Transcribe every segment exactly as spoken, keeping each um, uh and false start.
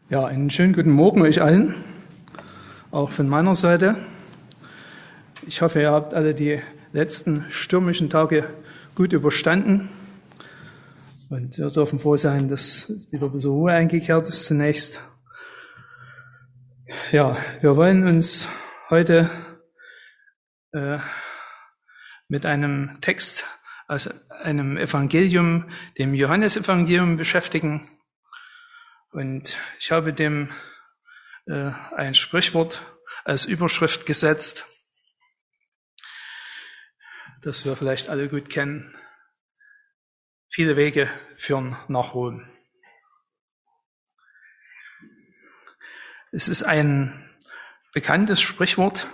Ja, einen schönen guten Morgen euch allen, auch von meiner Seite. Ich hoffe, ihr habt alle die letzten stürmischen Tage gut überstanden und wir dürfen froh sein, dass wieder ein bisschen Ruhe eingekehrt ist zunächst. Ja, wir wollen uns heute äh, mit einem Text aus einem Evangelium, dem Johannesevangelium, beschäftigen. Und ich habe dem äh, ein Sprichwort als Überschrift gesetzt, das wir vielleicht alle gut kennen. Viele Wege führen nach Rom. Es ist ein bekanntes Sprichwort,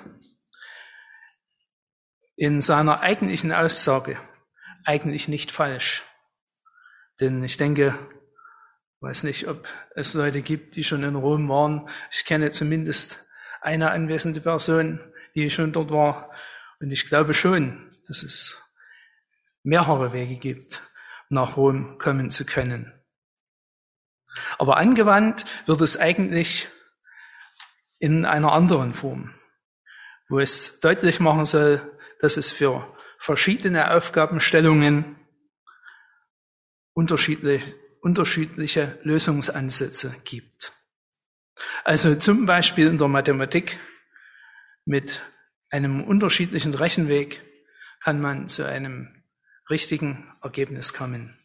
in seiner eigentlichen Aussage eigentlich nicht falsch. Denn ich denke, ich weiß nicht, ob es Leute gibt, die schon in Rom waren. Ich kenne zumindest eine anwesende Person, die schon dort war. Und ich glaube schon, dass es mehrere Wege gibt, nach Rom kommen zu können. Aber angewandt wird es eigentlich in einer anderen Form, wo es deutlich machen soll, dass es für verschiedene Aufgabenstellungen unterschiedliche unterschiedliche Lösungsansätze gibt. Also zum Beispiel in der Mathematik mit einem unterschiedlichen Rechenweg kann man zu einem richtigen Ergebnis kommen.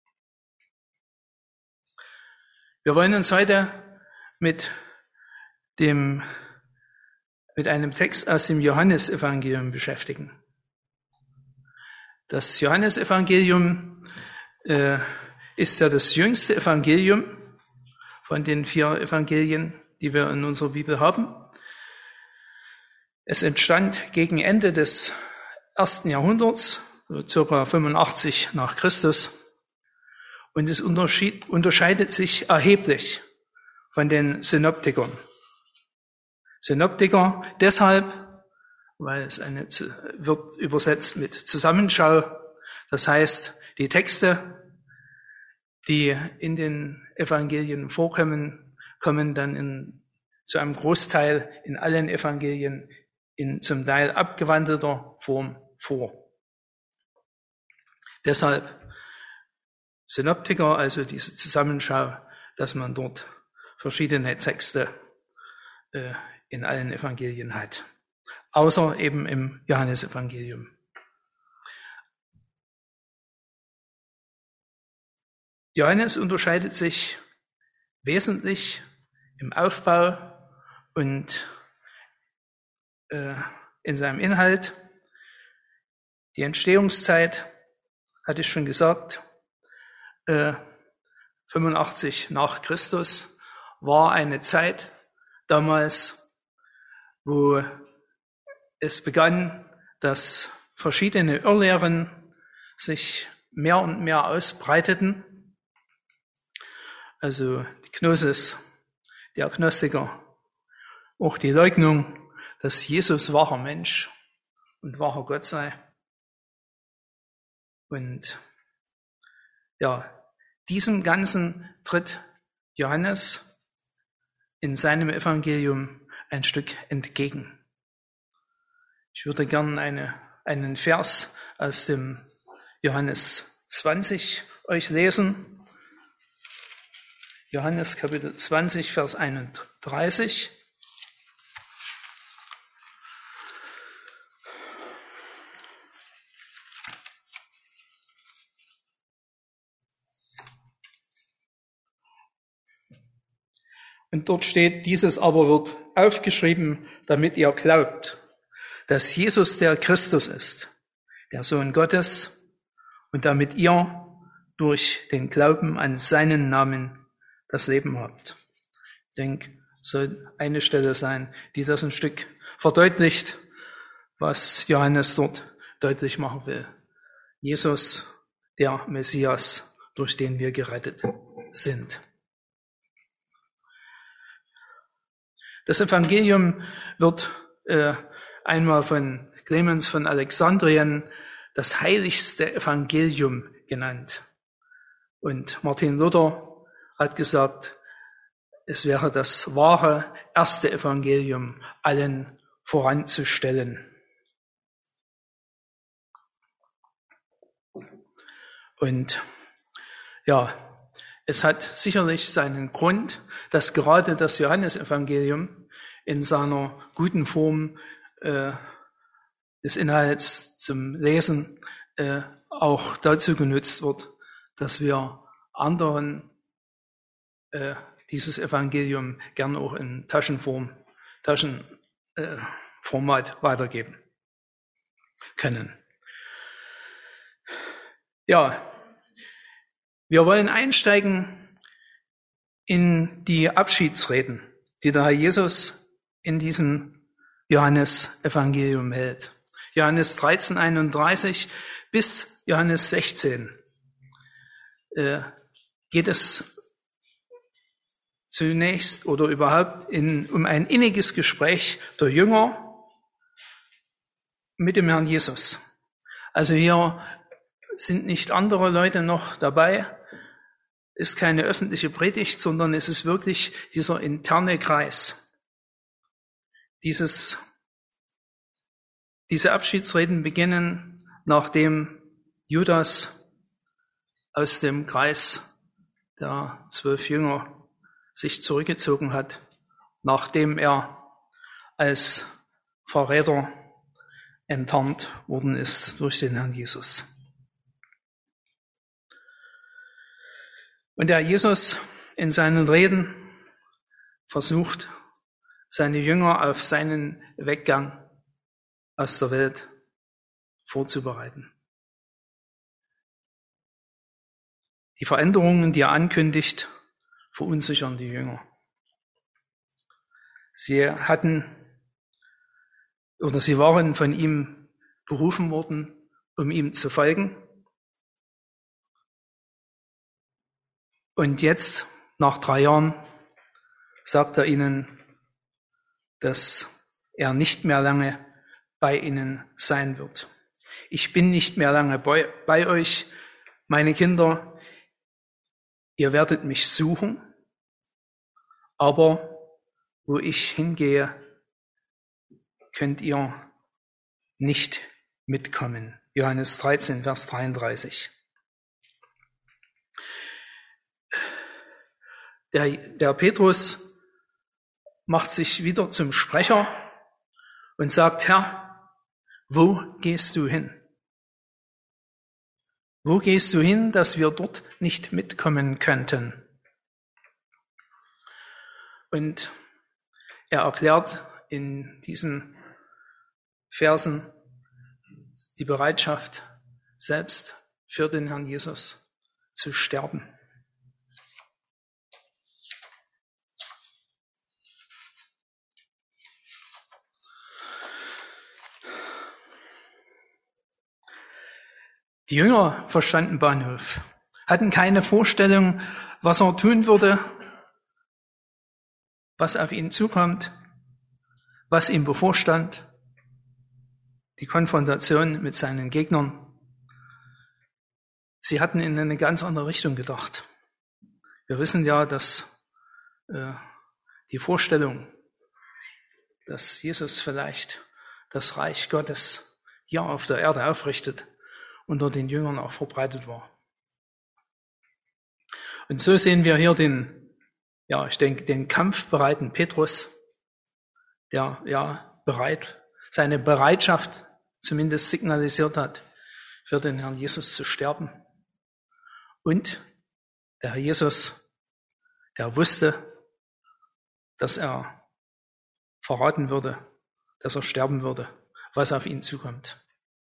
Wir wollen uns heute mit dem, mit einem Text aus dem Johannesevangelium beschäftigen. Das Johannesevangelium äh, ist ja das jüngste Evangelium von den vier Evangelien, die wir in unserer Bibel haben. Es entstand gegen Ende des ersten Jahrhunderts, so ca. fünfundachtzig nach Christus, und es unterscheidet sich erheblich von den Synoptikern. Synoptiker deshalb, weil es eine, wird übersetzt mit Zusammenschau, das heißt, die Texte, die in den Evangelien vorkommen, kommen dann in, zu einem Großteil in allen Evangelien in zum Teil abgewandelter Form vor. Deshalb Synoptiker, also diese Zusammenschau, dass man dort verschiedene Texte äh, in allen Evangelien hat, außer eben im Johannesevangelium. Johannes unterscheidet sich wesentlich im Aufbau und äh, in seinem Inhalt. Die Entstehungszeit, hatte ich schon gesagt, äh, fünfundachtzig nach Christus, war eine Zeit damals, wo es begann, dass verschiedene Irrlehren sich mehr und mehr ausbreiteten. Also die Gnosis, die Agnostiker, auch die Leugnung, dass Jesus wahrer Mensch und wahrer Gott sei. Und ja, diesem Ganzen tritt Johannes in seinem Evangelium ein Stück entgegen. Ich würde gerne eine, einen Vers aus dem Johannes zwanzig euch lesen. Johannes Kapitel zwanzig, Vers einunddreißig. Und dort steht, dieses aber wird aufgeschrieben, damit ihr glaubt, dass Jesus der Christus ist, der Sohn Gottes, und damit ihr durch den Glauben an seinen Namen das Leben habt. Ich denke, soll eine Stelle sein, die das ein Stück verdeutlicht, was Johannes dort deutlich machen will. Jesus, der Messias, durch den wir gerettet sind. Das Evangelium wird äh, einmal von Clemens von Alexandrien das heiligste Evangelium genannt. Und Martin Luther hat gesagt, es wäre das wahre erste Evangelium allen voranzustellen. Und ja, es hat sicherlich seinen Grund, dass gerade das Johannesevangelium in seiner guten Form äh, des Inhalts zum Lesen äh, auch dazu genutzt wird, dass wir anderen äh, dieses Evangelium gern auch in Taschenform, Taschenformat äh, weitergeben können. Ja, wir wollen einsteigen in die Abschiedsreden, die der Herr Jesus in diesem Johannesevangelium hält. Johannes dreizehn, einunddreißig bis Johannes sechzehn äh, geht es zunächst oder überhaupt in, um ein inniges Gespräch der Jünger mit dem Herrn Jesus. Also hier sind nicht andere Leute noch dabei, ist keine öffentliche Predigt, sondern es ist wirklich dieser interne Kreis. Dieses, diese Abschiedsreden beginnen, nachdem Judas aus dem Kreis der zwölf Jünger sich zurückgezogen hat, nachdem er als Verräter enttarnt worden ist durch den Herrn Jesus. Und der Jesus in seinen Reden versucht, seine Jünger auf seinen Weggang aus der Welt vorzubereiten. Die Veränderungen, die er ankündigt, verunsichern die Jünger. Sie hatten oder sie waren von ihm berufen worden, um ihm zu folgen. Und jetzt, nach drei Jahren, sagt er ihnen, dass er nicht mehr lange bei ihnen sein wird. Ich bin nicht mehr lange bei, bei euch, meine Kinder. Ihr werdet mich suchen, aber wo ich hingehe, könnt ihr nicht mitkommen. Johannes dreizehn, Vers dreiunddreißig. Der, der Petrus macht sich wieder zum Sprecher und sagt, Herr, wo gehst du hin? Wo gehst du hin, dass wir dort nicht mitkommen könnten? Und er erklärt in diesen Versen die Bereitschaft, selbst für den Herrn Jesus zu sterben. Die Jünger verstanden Bahnhof, hatten keine Vorstellung, was er tun würde, was auf ihn zukommt, was ihm bevorstand, die Konfrontation mit seinen Gegnern. Sie hatten in eine ganz andere Richtung gedacht. Wir wissen ja, dass äh, die Vorstellung, dass Jesus vielleicht das Reich Gottes hier auf der Erde aufrichtet, unter den Jüngern auch verbreitet war. Und so sehen wir hier den, ja, ich denke, den kampfbereiten Petrus, der ja bereit, seine Bereitschaft zumindest signalisiert hat, für den Herrn Jesus zu sterben. Und der Herr Jesus, der wusste, dass er verraten würde, dass er sterben würde, was auf ihn zukommt.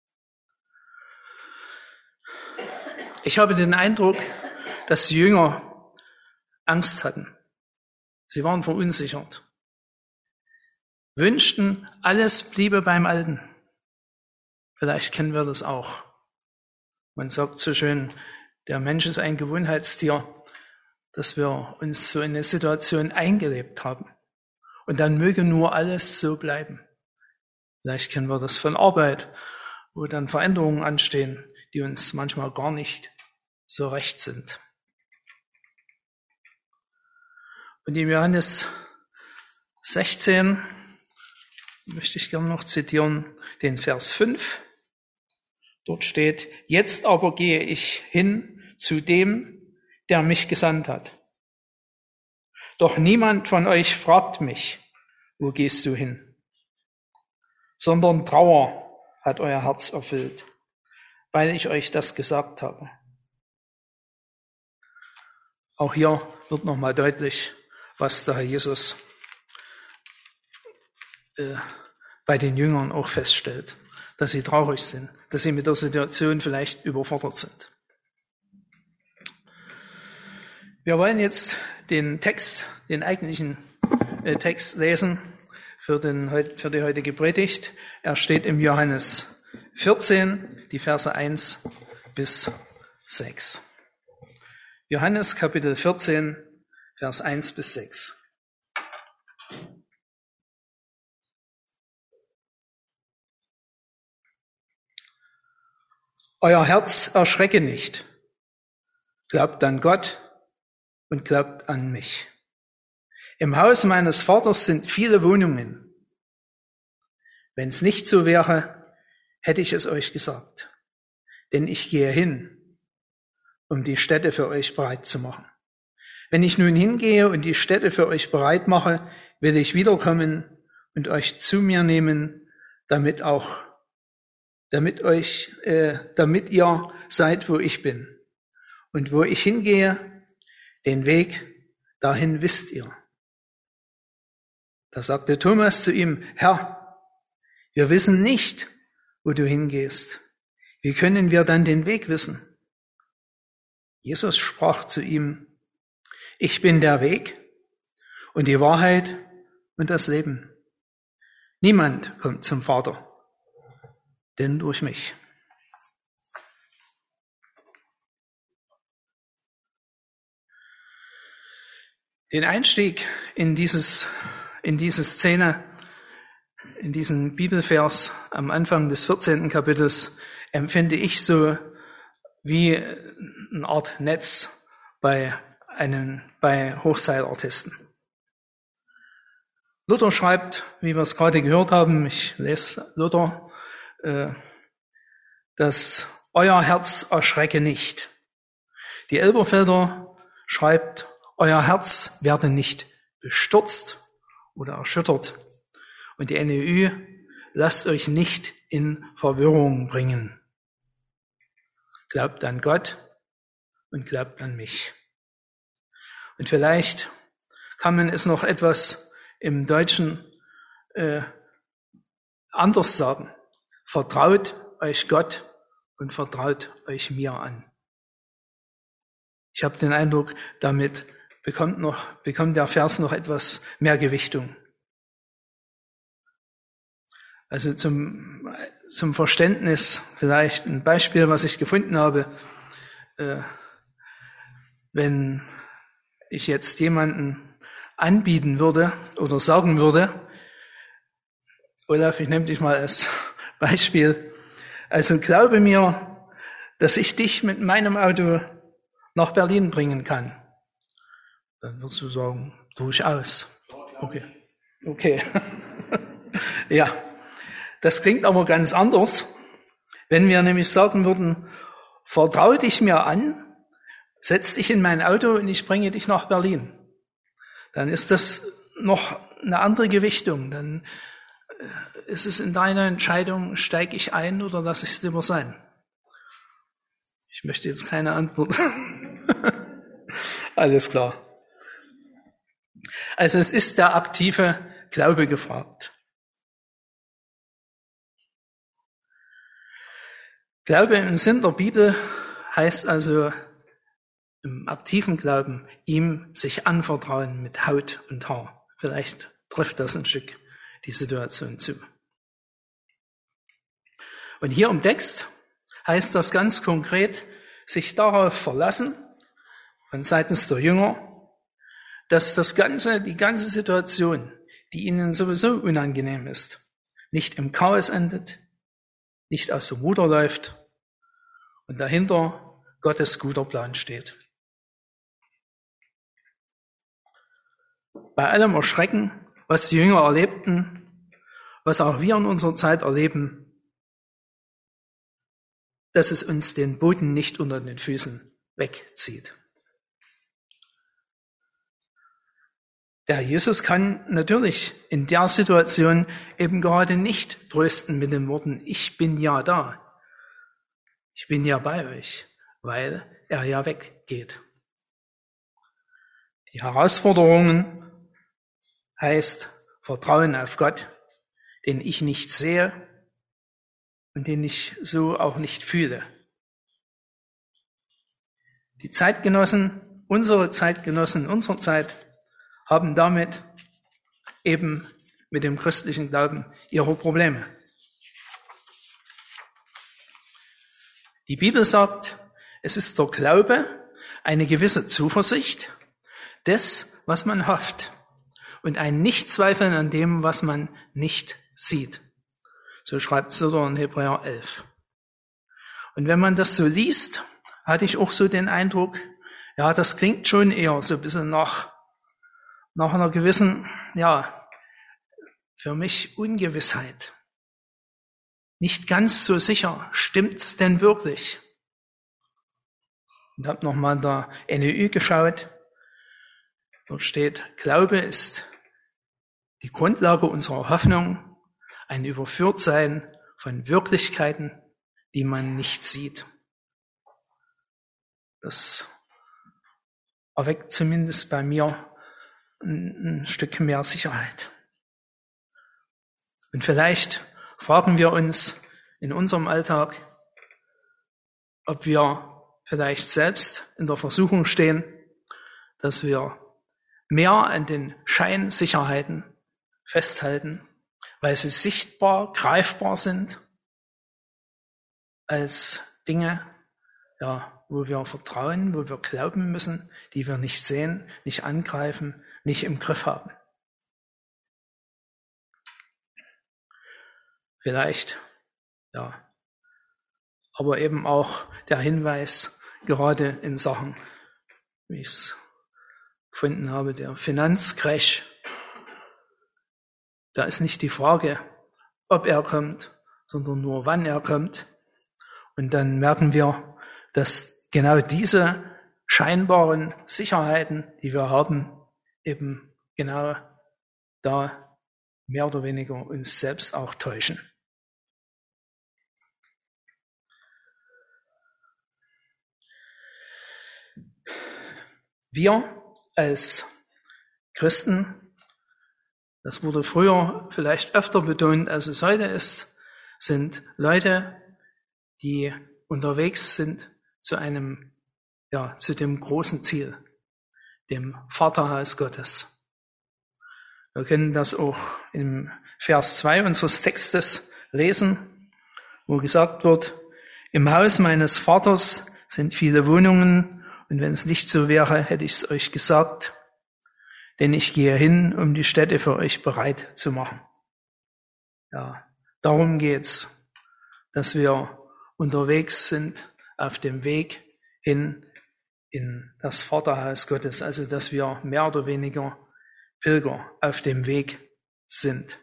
Ich habe den Eindruck, dass die Jünger Angst hatten. Sie waren verunsichert, wünschten, alles bliebe beim Alten. Vielleicht kennen wir das auch. Man sagt so schön, der Mensch ist ein Gewohnheitstier, dass wir uns so in eine Situation eingelebt haben. Und dann möge nur alles so bleiben. Vielleicht kennen wir das von Arbeit, wo dann Veränderungen anstehen, die uns manchmal gar nicht so recht sind. Und in Johannes sechzehn möchte ich gerne noch zitieren, den Vers fünf. Dort steht, jetzt aber gehe ich hin zu dem, der mich gesandt hat. Doch niemand von euch fragt mich, wo gehst du hin? Sondern Trauer hat euer Herz erfüllt, weil ich euch das gesagt habe. Auch hier wird nochmal deutlich, was der Herr Jesus äh, bei den Jüngern auch feststellt, dass sie traurig sind, dass sie mit der Situation vielleicht überfordert sind. Wir wollen jetzt den Text, den eigentlichen äh, Text lesen für, den, für die heutige Predigt. Er steht im Johannes vierzehn, die Verse eins bis sechs. Johannes Kapitel vierzehn, Vers eins bis sechs. Euer Herz erschrecke nicht. Glaubt an Gott und glaubt an mich. Im Haus meines Vaters sind viele Wohnungen. Wenn es nicht so wäre, hätte ich es euch gesagt. Denn ich gehe hin, um die Stätte für euch bereit zu machen. Wenn ich nun hingehe und die Stätte für euch bereit mache, will ich wiederkommen und euch zu mir nehmen, damit auch, damit euch, äh, damit ihr seid, wo ich bin. Und wo ich hingehe, den Weg dahin wisst ihr. Da sagte Thomas zu ihm, Herr, wir wissen nicht, wo du hingehst. Wie können wir dann den Weg wissen? Jesus sprach zu ihm, ich bin der Weg und die Wahrheit und das Leben. Niemand kommt zum Vater, denn durch mich. Den Einstieg in dieses, in diese Szene, in diesen Bibelvers am Anfang des vierzehnten Kapitels empfinde ich so wie eine Art Netz bei einen, bei Hochseilartisten. Luther schreibt, wie wir es gerade gehört haben, ich lese Luther, äh, dass euer Herz erschrecke nicht. Die Elberfelder schreibt, euer Herz werde nicht bestürzt oder erschüttert. Und die N E Ü, lasst euch nicht in Verwirrung bringen. Glaubt an Gott und glaubt an mich. Und vielleicht kann man es noch etwas im Deutschen äh, anders sagen. Vertraut euch Gott und vertraut euch mir an. Ich habe den Eindruck, damit bekommt, noch, bekommt der Vers noch etwas mehr Gewichtung. Also zum, zum Verständnis vielleicht ein Beispiel, was ich gefunden habe. Äh, wenn ich jetzt jemanden anbieten würde oder sagen würde, Olaf, ich nehme dich mal als Beispiel, also glaube mir, dass ich dich mit meinem Auto nach Berlin bringen kann. Dann wirst du sagen, durchaus. Okay. Okay. Ja. Das klingt aber ganz anders, wenn wir nämlich sagen würden, vertrau dich mir an, setz dich in mein Auto und ich bringe dich nach Berlin. Dann ist das noch eine andere Gewichtung. Dann ist es in deiner Entscheidung, steige ich ein oder lasse ich es lieber sein. Ich möchte jetzt keine Antwort. Alles klar. Also es ist der aktive Glaube gefragt. Glaube im Sinn der Bibel heißt also im aktiven Glauben ihm sich anvertrauen mit Haut und Haar. Vielleicht trifft das ein Stück die Situation zu. Und hier im Text heißt das ganz konkret, sich darauf verlassen, von seitens der Jünger, dass das ganze, die ganze Situation, die ihnen sowieso unangenehm ist, nicht im Chaos endet, nicht aus dem Ruder läuft und dahinter Gottes guter Plan steht. bei allem Erschrecken, was die Jünger erlebten, was auch wir in unserer Zeit erleben, dass es uns den Boden nicht unter den Füßen wegzieht. Der Jesus kann natürlich in der Situation eben gerade nicht trösten mit den Worten, ich bin ja da, ich bin ja bei euch, weil er ja weggeht. Die Herausforderungen heißt Vertrauen auf Gott, den ich nicht sehe und den ich so auch nicht fühle. Die Zeitgenossen, unsere Zeitgenossen unserer Zeit haben damit eben mit dem christlichen Glauben ihre Probleme. Die Bibel sagt, es ist der Glaube eine gewisse Zuversicht des, was man hofft, und ein Nichtzweifeln an dem, was man nicht sieht. So schreibt Soter in Hebräer elf. Und wenn man das so liest, hatte ich auch so den Eindruck, ja, das klingt schon eher so ein bisschen nach, nach einer gewissen, ja, für mich Ungewissheit. Nicht ganz so sicher, stimmt's denn wirklich? Und habe nochmal in der N E Ü geschaut. Dort steht, Glaube ist die Grundlage unserer Hoffnung, ein Überführtsein von Wirklichkeiten, die man nicht sieht. Das erweckt zumindest bei mir ein, ein Stück mehr Sicherheit. Und vielleicht fragen wir uns in unserem Alltag, ob wir vielleicht selbst in der Versuchung stehen, dass wir mehr an den Scheinsicherheiten festhalten, weil sie sichtbar, greifbar sind, als Dinge, ja, wo wir vertrauen, wo wir glauben müssen, die wir nicht sehen, nicht angreifen, nicht im Griff haben. Vielleicht, ja, aber eben auch der Hinweis, gerade in Sachen, wie ich es gefunden habe, der Finanzcrash. Da ist nicht die Frage, ob er kommt, sondern nur wann er kommt. Und dann merken wir, dass genau diese scheinbaren Sicherheiten, die wir haben, eben genau da mehr oder weniger uns selbst auch täuschen. Wir als Christen, das wurde früher vielleicht öfter betont, als es heute ist, sind Leute, die unterwegs sind zu einem, ja, zu dem großen Ziel, dem Vaterhaus Gottes. Wir können das auch im Vers zwei unseres Textes lesen, wo gesagt wird, im Haus meines Vaters sind viele Wohnungen, und wenn es nicht so wäre, hätte ich es euch gesagt, denn ich gehe hin, um die Städte für euch bereit zu machen. Ja, darum geht's, dass wir unterwegs sind auf dem Weg hin in das Vaterhaus Gottes, also dass wir mehr oder weniger Pilger auf dem Weg sind.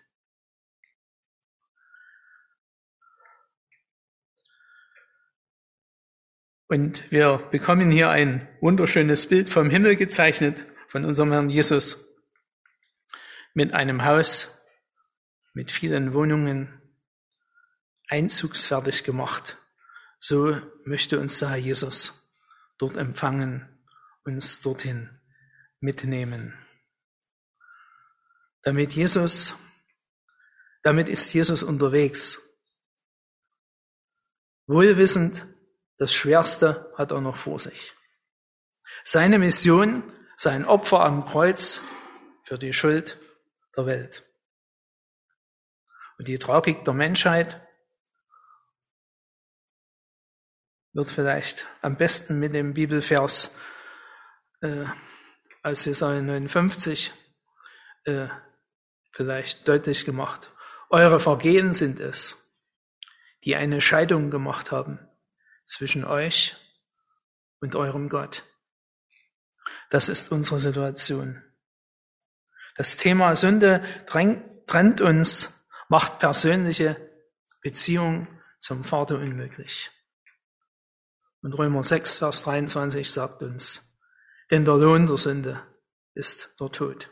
Und wir bekommen hier ein wunderschönes Bild vom Himmel gezeichnet, von unserem Herrn Jesus, mit einem Haus, mit vielen Wohnungen, einzugsfertig gemacht. So möchte uns der Herr Jesus dort empfangen, uns dorthin mitnehmen. Damit Jesus, damit ist Jesus unterwegs. Wohlwissend, das Schwerste hat er noch vor sich. Seine Mission, sein Opfer am Kreuz für die Schuld der Welt. Und die Tragik der Menschheit wird vielleicht am besten mit dem Bibelvers äh, aus Jesaja neunundfünfzig äh, vielleicht deutlich gemacht. Eure Vergehen sind es, die eine Scheidung gemacht haben zwischen euch und eurem Gott. Das ist unsere Situation. Das Thema Sünde trennt uns, macht persönliche Beziehung zum Vater unmöglich. Und Römer sechs, Vers dreiundzwanzig sagt uns, denn der Lohn der Sünde ist der Tod.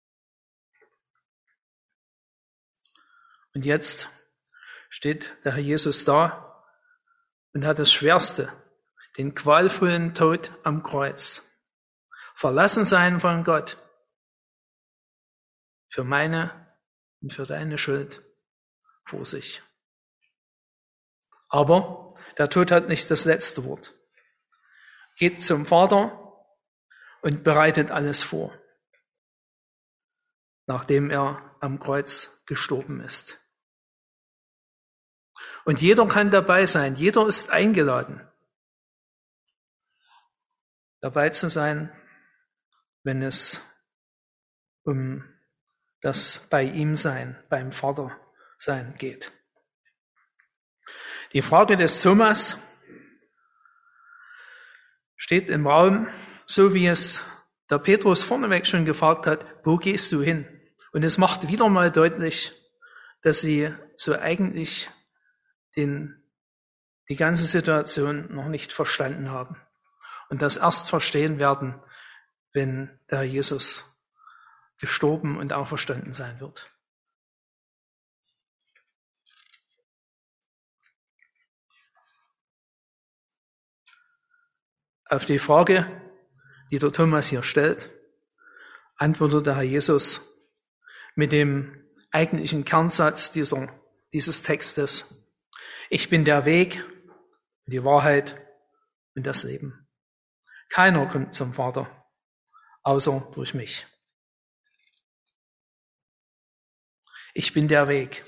Und jetzt steht der Herr Jesus da und hat das Schwerste, den qualvollen Tod am Kreuz. Verlassen sein von Gott für meine und für deine Schuld vor sich. Aber der Tod hat nicht das letzte Wort. Geht zum Vater und bereitet alles vor, nachdem er am Kreuz gestorben ist. Und jeder kann dabei sein, jeder ist eingeladen, dabei zu sein, wenn es um das bei ihm sein, beim Vater sein geht. Die Frage des Thomas steht im Raum, so wie es der Petrus vorneweg schon gefragt hat, wo gehst du hin? Und es macht wieder mal deutlich, dass sie so eigentlich den, die ganze Situation noch nicht verstanden haben und das erst verstehen werden, wenn der Jesus gestorben und auferstanden sein wird. Auf die Frage, die der Thomas hier stellt, antwortet der Herr Jesus mit dem eigentlichen Kernsatz dieser, dieses Textes. Ich bin der Weg, die Wahrheit und das Leben. Keiner kommt zum Vater, außer durch mich. Ich bin der Weg.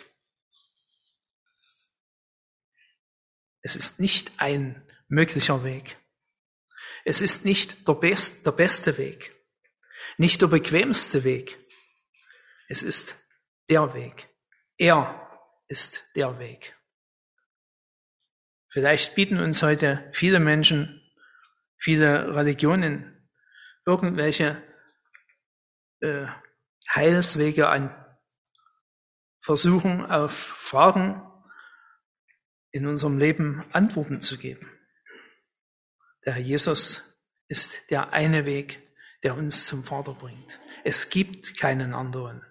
Es ist nicht ein möglicher Weg. Es ist nicht der, best, der beste Weg, nicht der bequemste Weg. Es ist der Weg. Er ist der Weg. Vielleicht bieten uns heute viele Menschen, viele Religionen irgendwelche äh, Heilswege an, versuchen auf Fragen in unserem Leben Antworten zu geben. Der Herr Jesus ist der eine Weg, der uns zum Vater bringt. Es gibt keinen anderen.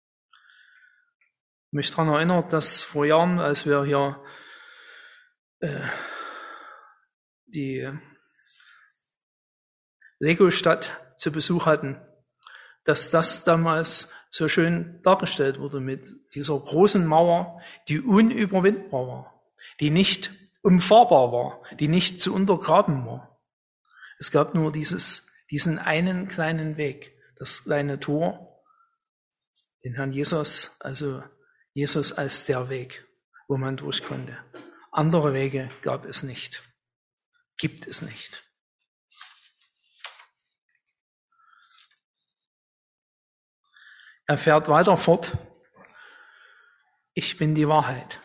Ich mich daran erinnert, dass vor Jahren, als wir hier äh, die Lego-Stadt zu Besuch hatten, dass das damals so schön dargestellt wurde mit dieser großen Mauer, die unüberwindbar war, die nicht umfahrbar war, die nicht zu untergraben war. Es gab nur dieses, diesen einen kleinen Weg, das kleine Tor, den Herrn Jesus, also Jesus als der Weg, wo man durch konnte. Andere Wege gab es nicht, gibt es nicht. Er fährt weiter fort. Ich bin die Wahrheit.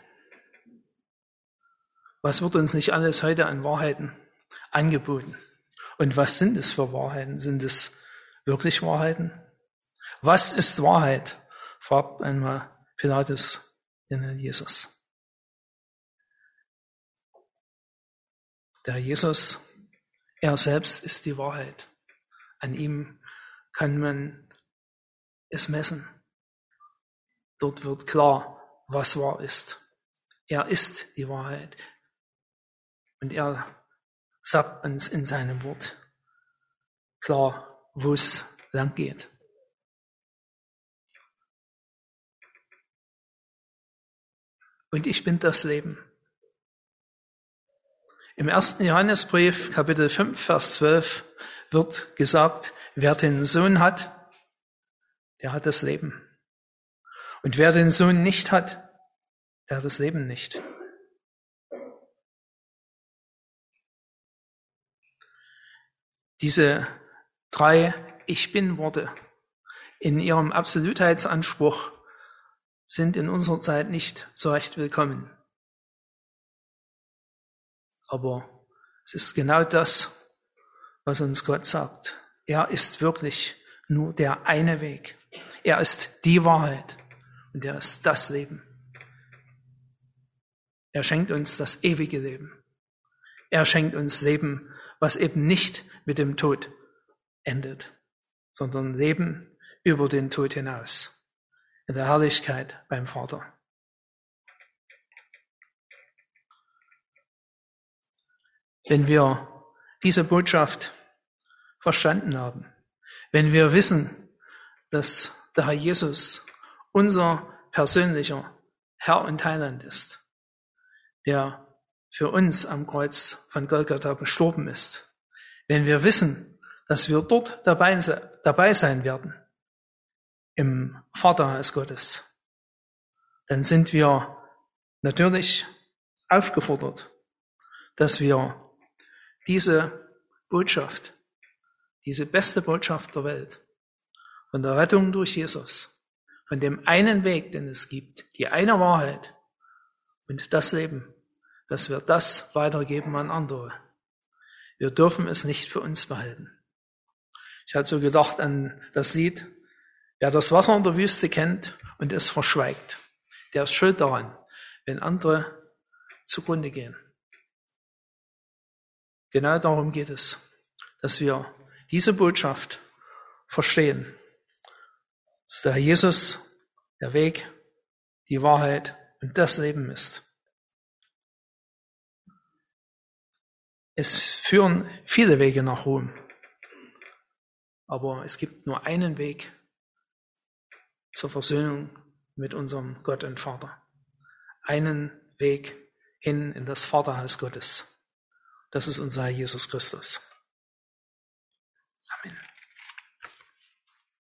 Was wird uns nicht alles heute an Wahrheiten angeboten? Und was sind es für Wahrheiten? Sind es wirklich Wahrheiten? Was ist Wahrheit? Fragt einmal Pilatus den Herrn Jesus. Der Jesus, er selbst ist die Wahrheit. An ihm kann man es messen. Dort wird klar, was wahr ist. Er ist die Wahrheit. Und er sagt uns in seinem Wort klar, wo es lang geht. Und ich bin das Leben. Im ersten Johannesbrief, Kapitel fünf, Vers zwölf, wird gesagt, wer den Sohn hat, der hat das Leben. Und wer den Sohn nicht hat, der hat das Leben nicht. Diese drei Ich-Bin-Worte in ihrem Absolutheitsanspruch sind in unserer Zeit nicht so recht willkommen. Aber es ist genau das, was uns Gott sagt. Er ist wirklich nur der eine Weg. Er ist die Wahrheit und er ist das Leben. Er schenkt uns das ewige Leben. Er schenkt uns Leben, was eben nicht mit dem Tod endet, sondern Leben über den Tod hinaus, in der Herrlichkeit beim Vater. Wenn wir diese Botschaft verstanden haben, wenn wir wissen, dass der Herr Jesus unser persönlicher Herr und Heiland ist, der für uns am Kreuz von Golgatha gestorben ist, wenn wir wissen, dass wir dort dabei, dabei sein werden, im Vaterhaus Gottes, dann sind wir natürlich aufgefordert, dass wir diese Botschaft, diese beste Botschaft der Welt, von der Rettung durch Jesus, von dem einen Weg, den es gibt, die eine Wahrheit und das Leben, dass wir das weitergeben an andere. Wir dürfen es nicht für uns behalten. Ich hatte so gedacht an das Lied, wer das Wasser in der Wüste kennt und es verschweigt, der ist schuld daran, wenn andere zugrunde gehen. Genau darum geht es, dass wir diese Botschaft verstehen, dass der Herr Jesus der Weg, die Wahrheit und das Leben ist. Es führen viele Wege nach Ruhm, aber es gibt nur einen Weg zur Versöhnung mit unserem Gott und Vater. Einen Weg hin in das Vaterhaus Gottes. Das ist unser Herr Jesus Christus.